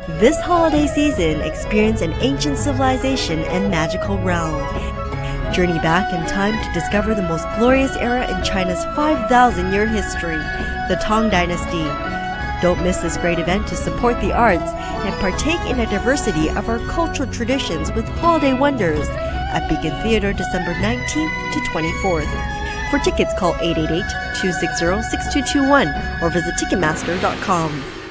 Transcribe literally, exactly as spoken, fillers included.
This holiday season, experience an ancient civilization and magical realm. Journey back in time to discover the most glorious era in China's five thousand year history, the Tang Dynasty. Don't miss this great event to support the arts and partake in a diversity of our cultural traditions with holiday wonders at Beacon Theatre December nineteenth to twenty-fourth. For tickets, call eight eight eight, two six zero, six two two one or visit Ticketmaster dot com.